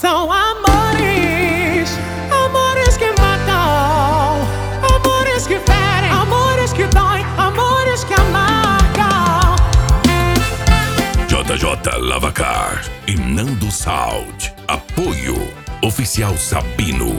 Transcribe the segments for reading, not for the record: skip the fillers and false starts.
São amores, amores que matam, amores que ferem, amores que doem, amores que amargam. JJ Lavacar e Nando Sound. Apoio Oficial Sabino.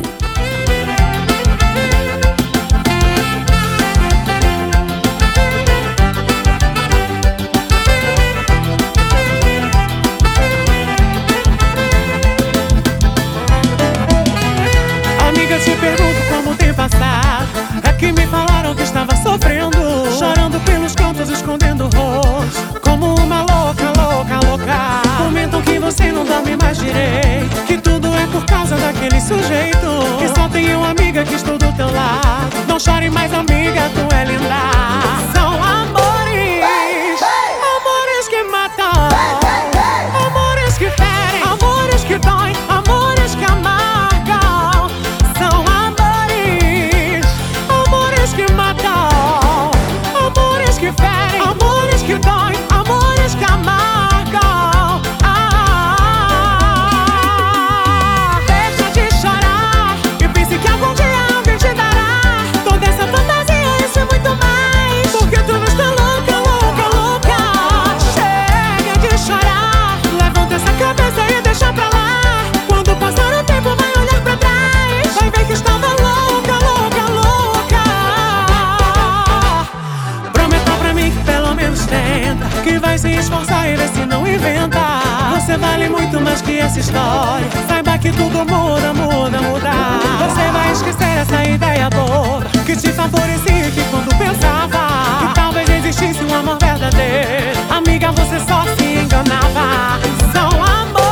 Amiga, te pergunto como tem passado. É que me falaram que estava sofrendo, chorando pelos cantos, escondendo o rosto, como uma louca, louca, louca. Comentam que você não dorme mais direito, que tudo é por causa daquele sujeito, que só tem uma amiga que estou do teu lado. Não chore mais, amiga, tu é linda. São amores, amores que matam, amores que ferem, amores que doem, amores que amargam. São amores, amores que matam, amores que ferem, amores que doem, amores que amargam. Deixa de chorar e pense que algum dia alguém te dará toda essa fantasia, isso é muito mais, porque tu não está louca, louca, louca. Chega de chorar, levanta essa cabeça e deixa pra lá. Quando passar o tempo vai olhar pra trás, vai ver que estava louca, louca, louca. Prometa pra mim que pelo menos tenta, que vai se esforçar e ver se não inventa. Você vale muito mais que essa história, saiba que tudo muda, muda, muda. Você vai esquecer essa ideia boa que te favorecia, que quando pensava que talvez existisse um amor verdadeiro, amiga, você só se enganava. São amores.